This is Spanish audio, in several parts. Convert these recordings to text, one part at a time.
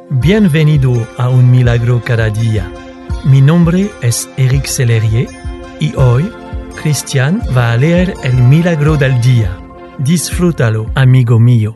Bienvenido a Un Milagro Cada Día. Mi nombre es Eric Sellerier y hoy Cristian va a leer el Milagro del Día. Disfrútalo, amigo mío.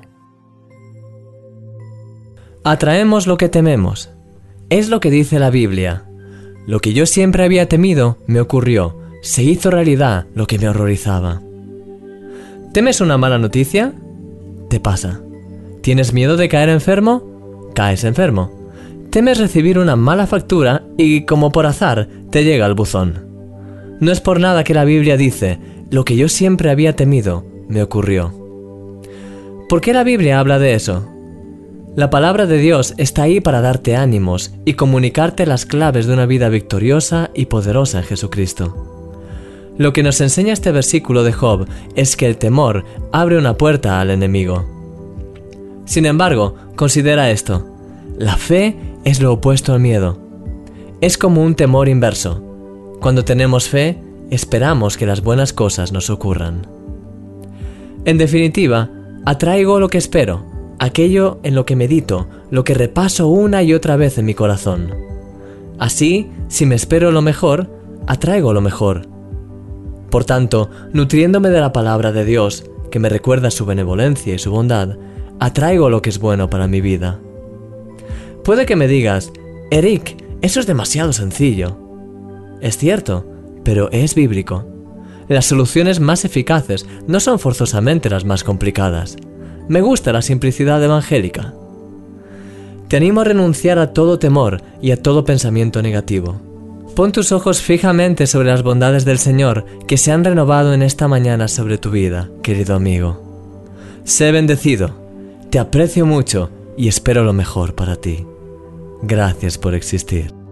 Atraemos lo que tememos. Es lo que dice la Biblia. Lo que yo siempre había temido me ocurrió. Se hizo realidad lo que me horrorizaba. ¿Temes una mala noticia? Te pasa. ¿Tienes miedo de caer enfermo? Caes enfermo. Temes recibir una mala factura y, como por azar, te llega al buzón. No es por nada que la Biblia dice, lo que yo siempre había temido me ocurrió. ¿Por qué la Biblia habla de eso? La palabra de Dios está ahí para darte ánimos y comunicarte las claves de una vida victoriosa y poderosa en Jesucristo. Lo que nos enseña este versículo de Job es que el temor abre una puerta al enemigo. Sin embargo, considera esto. La fe es lo opuesto al miedo. Es como un temor inverso. Cuando tenemos fe, esperamos que las buenas cosas nos ocurran. En definitiva, atraigo lo que espero, aquello en lo que medito, lo que repaso una y otra vez en mi corazón. Así, si me espero lo mejor, atraigo lo mejor. Por tanto, nutriéndome de la palabra de Dios, que me recuerda su benevolencia y su bondad, atraigo lo que es bueno para mi vida. Puede que me digas, Eric, eso es demasiado sencillo. Es cierto, pero es bíblico. Las soluciones más eficaces no son forzosamente las más complicadas. Me gusta la simplicidad evangélica. Te animo a renunciar a todo temor y a todo pensamiento negativo. Pon tus ojos fijamente sobre las bondades del Señor que se han renovado en esta mañana sobre tu vida, querido amigo. Sé bendecido. Te aprecio mucho y espero lo mejor para ti. Gracias por existir.